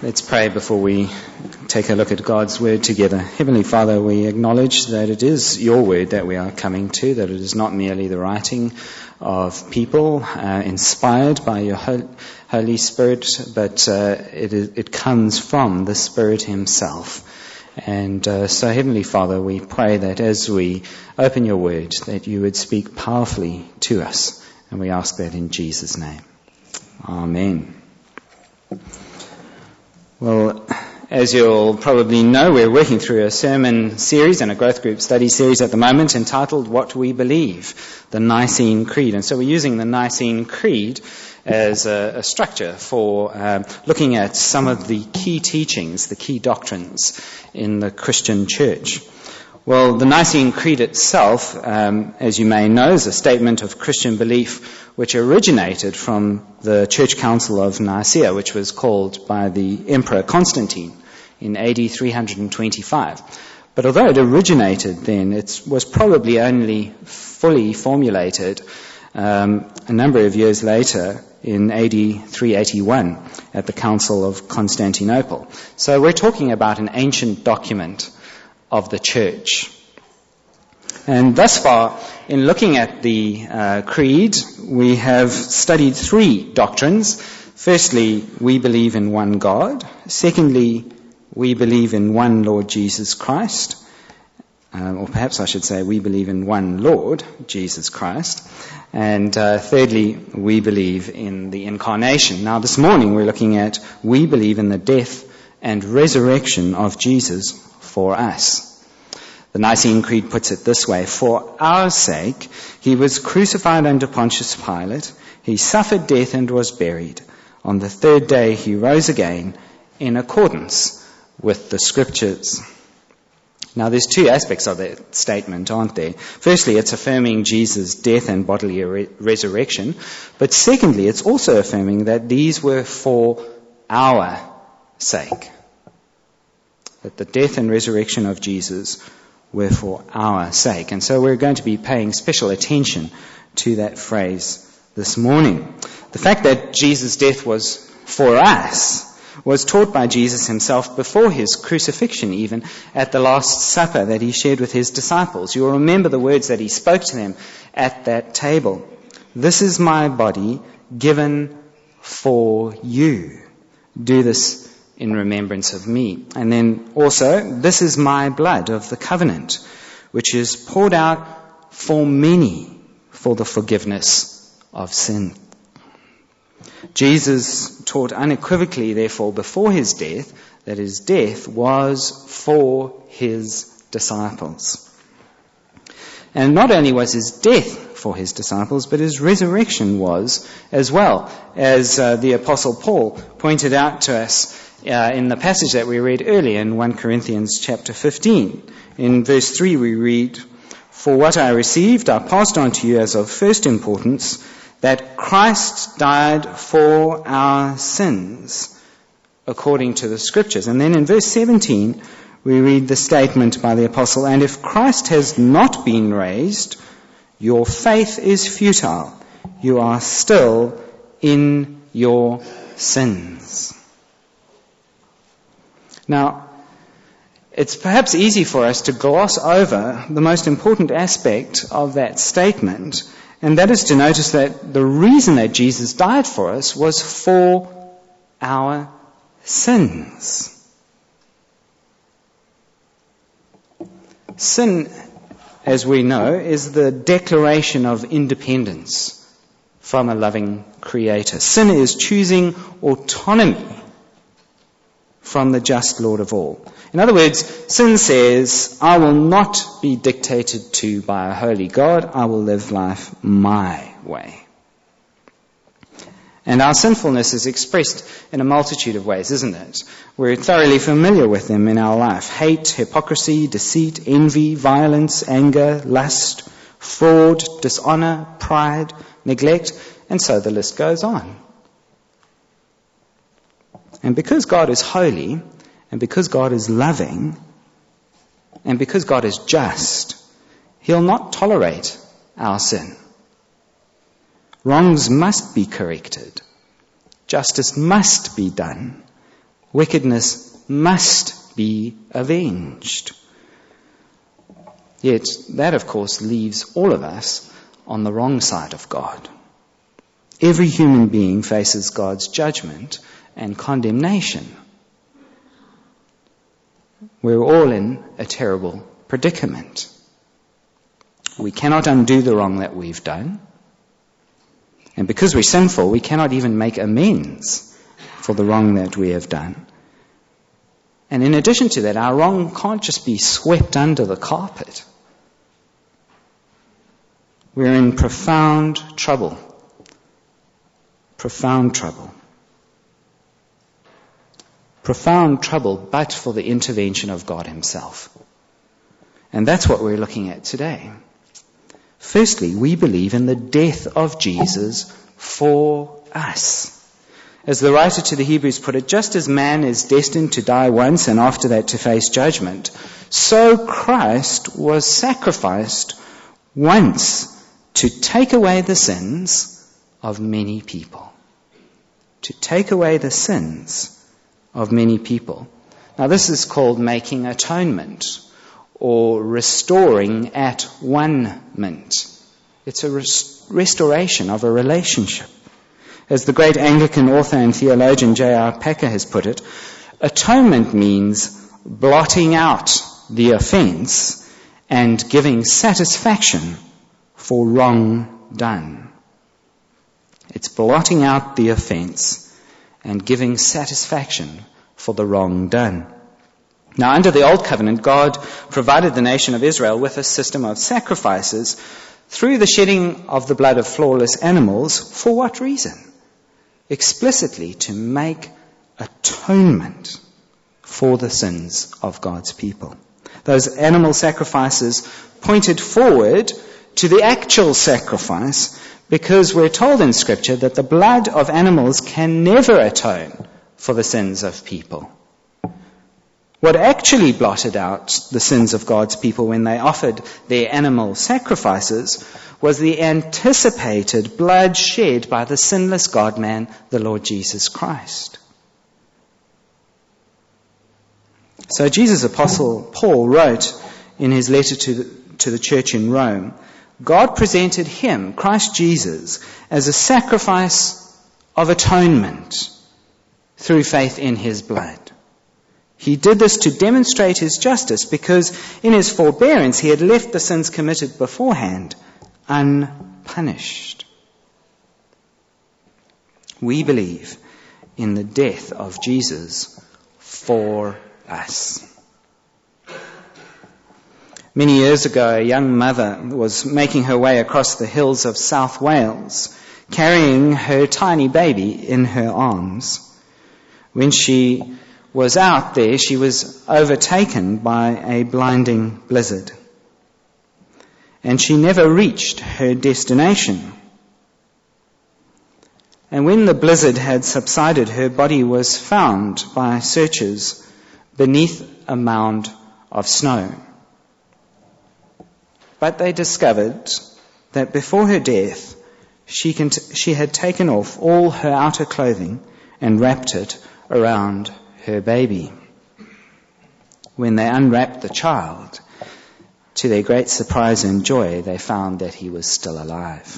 Let's pray before we take a look at God's Word together. Heavenly Father, we acknowledge that it is your Word that we are coming to, that it is not merely the writing of people inspired by your Holy Spirit, but it comes from the Spirit Himself. And so, Heavenly Father, we pray that as we open your Word, that you would speak powerfully to us. And we ask that in Jesus' name. Amen. Well, as you'll probably know, we're working through a sermon series and a growth group study series at the moment entitled What We Believe, the Nicene Creed. And so we're using the Nicene Creed as a structure for looking at some of the key teachings, the key doctrines in the Christian church. Well, the Nicene Creed itself, as you may know, is a statement of Christian belief which originated from the Church Council of Nicaea, which was called by the Emperor Constantine in AD 325. But although it originated then, it was probably only fully formulated a number of years later in AD 381 at the Council of Constantinople. So we're talking about an ancient document of the church. And thus far, in looking at the creed, we have studied three doctrines. Firstly, we believe in one God. Secondly, we believe in one Lord Jesus Christ. Or perhaps I should say we believe in one Lord, Jesus Christ. And thirdly, we believe in the incarnation. Now this morning we're looking at we believe in the death and resurrection of Jesus for us. The Nicene Creed puts it this way: for our sake, he was crucified under Pontius Pilate. He suffered death and was buried. On the third day, he rose again in accordance with the Scriptures. Now, there's two aspects of that statement, aren't there? Firstly, it's affirming Jesus' death and bodily resurrection. But secondly, it's also affirming that these were for our sake. That the death and resurrection of Jesus were for our sake. And so we're going to be paying special attention to that phrase this morning. The fact that Jesus' death was for us was taught by Jesus himself before his crucifixion, even at the Last Supper that he shared with his disciples. You'll remember the words that he spoke to them at that table. This is my body given for you. Do this in remembrance of me. And then also, this is my blood of the covenant, which is poured out for many for the forgiveness of sin. Jesus taught unequivocally, therefore, before his death, that his death was for his disciples. And not only was his death for his disciples, but his resurrection was as well, as the Apostle Paul pointed out to us in the passage that we read earlier in 1 Corinthians chapter 15. In verse 3 we read, "For what I received I passed on to you as of first importance, that Christ died for our sins according to the Scriptures." And then in verse 17 we read the statement by the Apostle, "And if Christ has not been raised, your faith is futile. You are still in your sins." Now, it's perhaps easy for us to gloss over the most important aspect of that statement, and that is to notice that the reason that Jesus died for us was for our sins. Sin, as we know, is the declaration of independence from a loving Creator. Sin is choosing autonomy from the just Lord of all. In other words, sin says, I will not be dictated to by a holy God. I will live life my way. And our sinfulness is expressed in a multitude of ways, isn't it? We're thoroughly familiar with them in our life. Hate, hypocrisy, deceit, envy, violence, anger, lust, fraud, dishonor, pride, neglect, and so the list goes on. And because God is holy, and because God is loving, and because God is just, he'll not tolerate our sin. Wrongs must be corrected. Justice must be done. Wickedness must be avenged. Yet that, of course, leaves all of us on the wrong side of God. Every human being faces God's judgment and condemnation. We're all in a terrible predicament. We cannot undo the wrong that we've done. And because we're sinful, we cannot even make amends for the wrong that we have done. And in addition to that, our wrong can't just be swept under the carpet. We're in profound trouble. Profound trouble. Profound trouble, but for the intervention of God himself. And that's what we're looking at today. Firstly, we believe in the death of Jesus for us. As the writer to the Hebrews put it, just as man is destined to die once and after that to face judgment, so Christ was sacrificed once to take away the sins of many people. To take away the sins of many people. Now this is called making atonement or restoring at one-ment. It's a restoration of a relationship. As the great Anglican author and theologian J.R. Packer has put it, atonement means blotting out the offense and giving satisfaction for wrong done. It's blotting out the offense and giving satisfaction for the wrong done. Now, under the Old Covenant, God provided the nation of Israel with a system of sacrifices through the shedding of the blood of flawless animals. For what reason? Explicitly to make atonement for the sins of God's people. Those animal sacrifices pointed forward to the actual sacrifice, because we're told in Scripture that the blood of animals can never atone for the sins of people. What actually blotted out the sins of God's people when they offered their animal sacrifices was the anticipated blood shed by the sinless God-man, the Lord Jesus Christ. So Jesus' apostle Paul wrote in his letter to the church in Rome, God presented him, Christ Jesus, as a sacrifice of atonement through faith in his blood. He did this to demonstrate his justice, because in his forbearance he had left the sins committed beforehand unpunished. We believe in the death of Jesus for us. Many years ago, a young mother was making her way across the hills of South Wales, carrying her tiny baby in her arms. When she was out there, she was overtaken by a blinding blizzard. And she never reached her destination. And when the blizzard had subsided, her body was found by searchers beneath a mound of snow. But they discovered that before her death, she had taken off all her outer clothing and wrapped it around her baby. When they unwrapped the child, to their great surprise and joy, they found that he was still alive.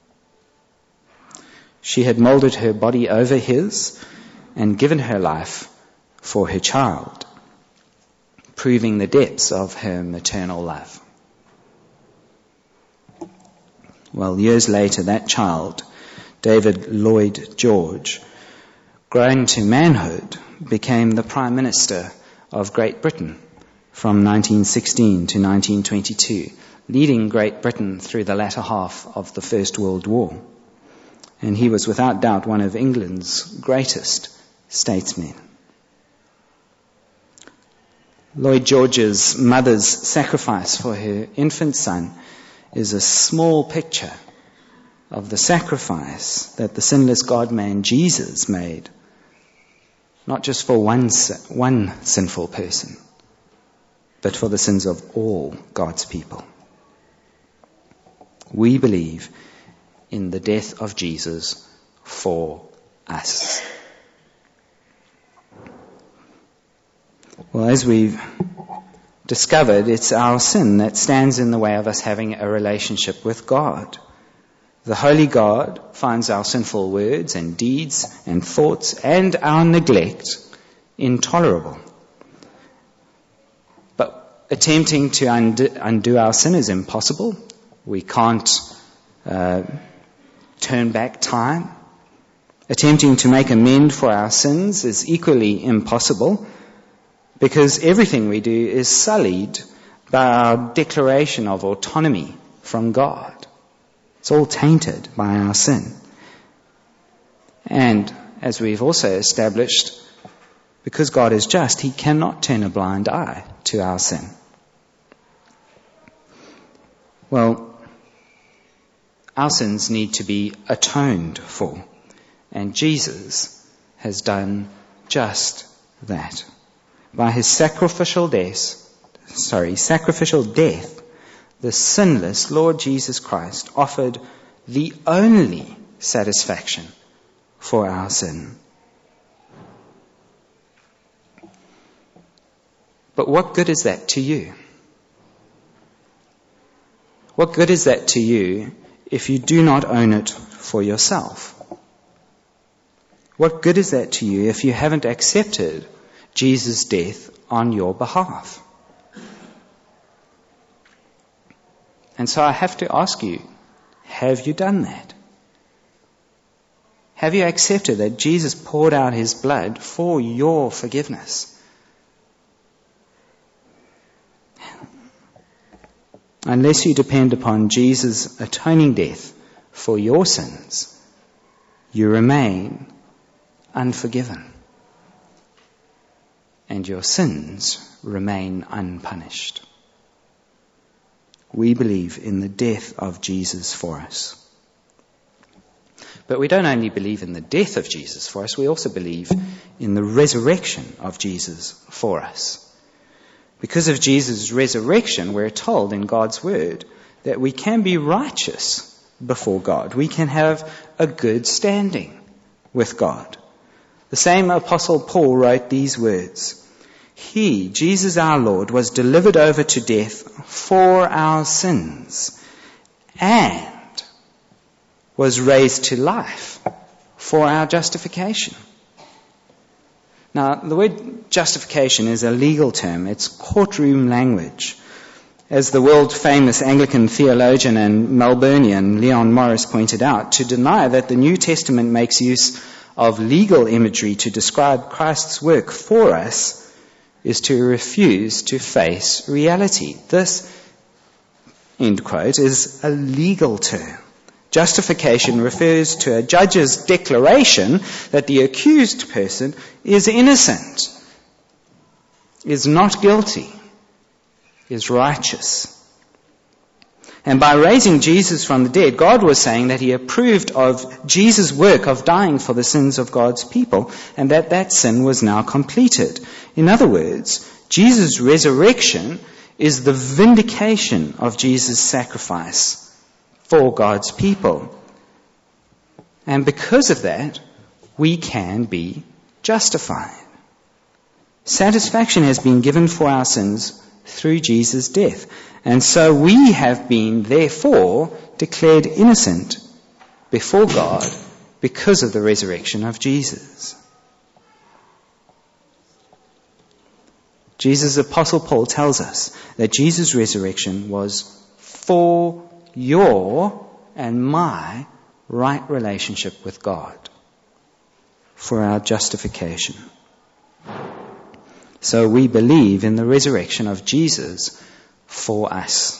She had molded her body over his and given her life for her child, proving the depths of her maternal love. Well, years later, that child, David Lloyd George, grown to manhood, became the Prime Minister of Great Britain from 1916 to 1922, leading Great Britain through the latter half of the First World War. And he was without doubt one of England's greatest statesmen. Lloyd George's mother's sacrifice for her infant son is a small picture of the sacrifice that the sinless God-man Jesus made, not just for one sinful person, but for the sins of all God's people. We believe in the death of Jesus for us. Well, as we've discovered, it's our sin that stands in the way of us having a relationship with God. The Holy God finds our sinful words and deeds and thoughts and our neglect intolerable. But attempting to undo our sin is impossible. We can't turn back time. Attempting to make amends for our sins is equally impossible, because everything we do is sullied by our declaration of autonomy from God. It's all tainted by our sin. And as we've also established, because God is just, He cannot turn a blind eye to our sin. Well, our sins need to be atoned for, and Jesus has done just that. By His sacrificial death, the sinless Lord Jesus Christ offered the only satisfaction for our sin. But what good is that to you? What good is that to you if you do not own it for yourself? What good is that to you if you haven't accepted Jesus' death on your behalf? And so I have to ask you, have you done that? Have you accepted that Jesus poured out His blood for your forgiveness? Unless you depend upon Jesus' atoning death for your sins, you remain unforgiven, and your sins remain unpunished. We believe in the death of Jesus for us. But we don't only believe in the death of Jesus for us, we also believe in the resurrection of Jesus for us. Because of Jesus' resurrection, we're told in God's word that we can be righteous before God. We can have a good standing with God. The same Apostle Paul wrote these words: He, Jesus our Lord, was delivered over to death for our sins and was raised to life for our justification. Now, the word justification is a legal term. It's courtroom language. As the world-famous Anglican theologian and Melburnian Leon Morris pointed out, to deny that the New Testament makes use of legal imagery to describe Christ's work for us is to refuse to face reality. This, end quote, is a legal term. Justification refers to a judge's declaration that the accused person is innocent, is not guilty, is righteous. And by raising Jesus from the dead, God was saying that He approved of Jesus' work of dying for the sins of God's people, and that sin was now completed. In other words, Jesus' resurrection is the vindication of Jesus' sacrifice for God's people. And because of that, we can be justified. Satisfaction has been given for our sins through Jesus' death. And so we have been, therefore, declared innocent before God because of the resurrection of Jesus. Jesus' Apostle Paul tells us that Jesus' resurrection was for your and my right relationship with God, for our justification. So we believe in the resurrection of Jesus for us.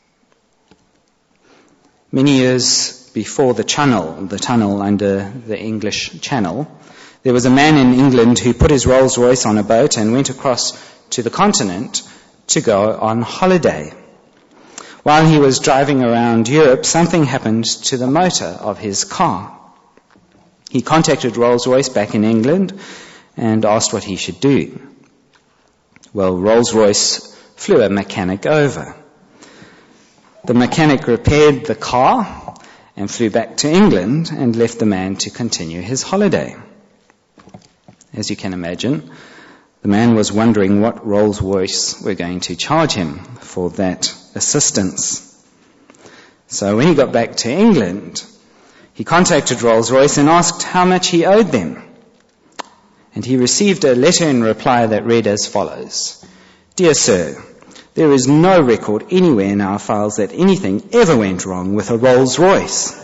Many years before the tunnel under the English Channel, there was a man in England who put his Rolls Royce on a boat and went across to the continent to go on holiday. While he was driving around Europe, something happened to the motor of his car. He contacted Rolls-Royce back in England and asked what he should do. Well, Rolls-Royce flew a mechanic over. The mechanic repaired the car and flew back to England and left the man to continue his holiday. As you can imagine, The man was wondering what Rolls-Royce were going to charge him for that assistance. So when he got back to England, he contacted Rolls-Royce and asked how much he owed them. And he received a letter in reply that read as follows: "Dear Sir, there is no record anywhere in our files that anything ever went wrong with a Rolls-Royce."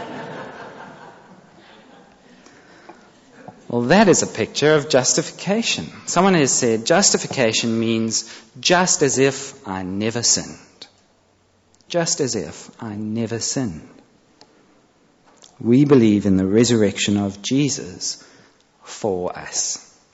Well, that is a picture of justification. Someone has said justification means just as if I never sinned. Just as if I never sinned. We believe in the resurrection of Jesus for us.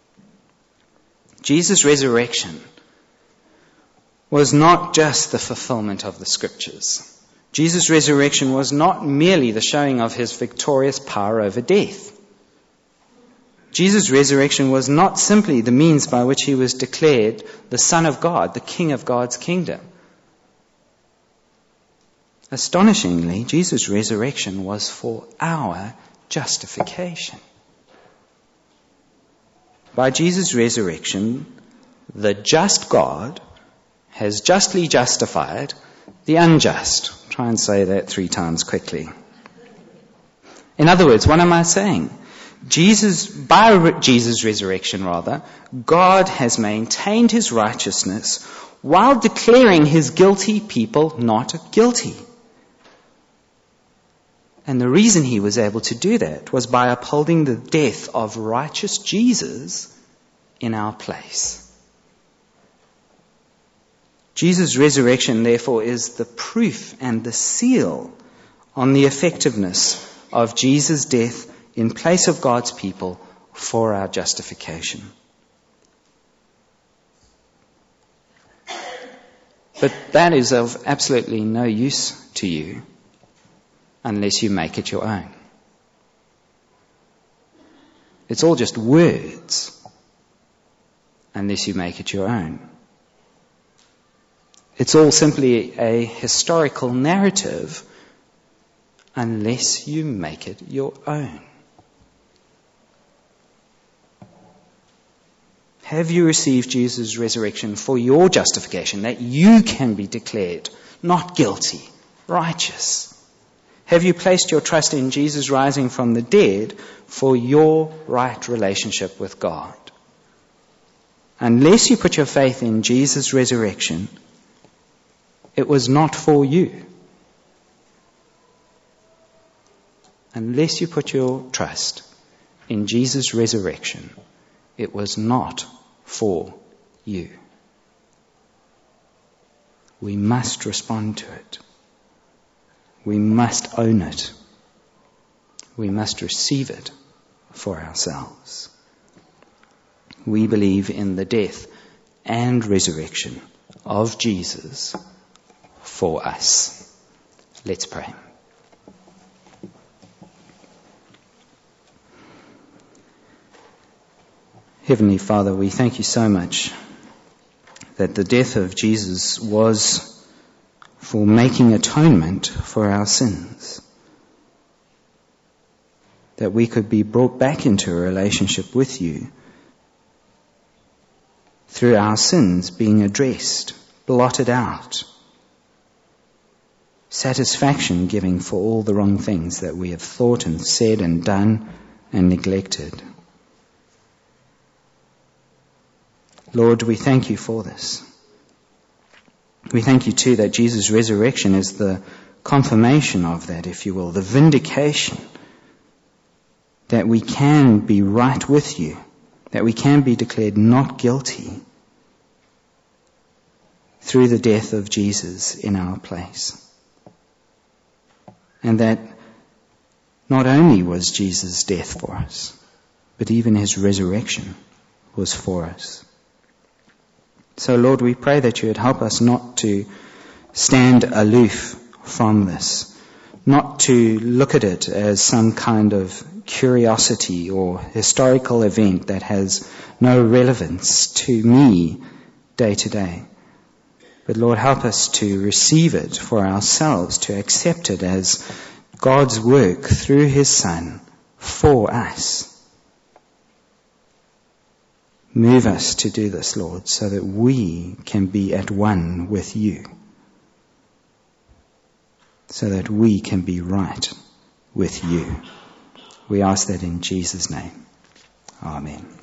Jesus' resurrection was not just the fulfillment of the scriptures. Jesus' resurrection was not merely the showing of his victorious power over death. Jesus' resurrection was not simply the means by which he was declared the Son of God, the King of God's kingdom. Astonishingly, Jesus' resurrection was for our justification. By Jesus' resurrection, the just God has justly justified the unjust. Try and say that 3 times quickly. In other words, what am I saying? By Jesus' resurrection, God has maintained his righteousness while declaring his guilty people not guilty. And the reason he was able to do that was by upholding the death of righteous Jesus in our place. Jesus' resurrection, therefore, is the proof and the seal on the effectiveness of Jesus' death in place of God's people for our justification. But that is of absolutely no use to you unless you make it your own. It's all just words unless you make it your own. It's all simply a historical narrative unless you make it your own. Have you received Jesus' resurrection for your justification, that you can be declared not guilty, righteous? Have you placed your trust in Jesus rising from the dead for your right relationship with God? Unless you put your faith in Jesus' resurrection, it was not for you. Unless you put your trust in Jesus' resurrection, it was not for you. We must respond to it. We must own it. We must receive it for ourselves. We believe in the death and resurrection of Jesus for us. Let's pray. Heavenly Father, we thank you so much that the death of Jesus was for making atonement for our sins, that we could be brought back into a relationship with you through our sins being addressed, blotted out, satisfaction giving for all the wrong things that we have thought and said and done and neglected. Lord, we thank you for this. We thank you too that Jesus' resurrection is the confirmation of that, if you will, the vindication that we can be right with you, that we can be declared not guilty through the death of Jesus in our place. And that not only was Jesus' death for us, but even his resurrection was for us. So Lord, we pray that you would help us not to stand aloof from this, not to look at it as some kind of curiosity or historical event that has no relevance to me day to day. But Lord, help us to receive it for ourselves, to accept it as God's work through his Son for us. Move us to do this, Lord, so that we can be at one with you, so that we can be right with you. We ask that in Jesus' name. Amen.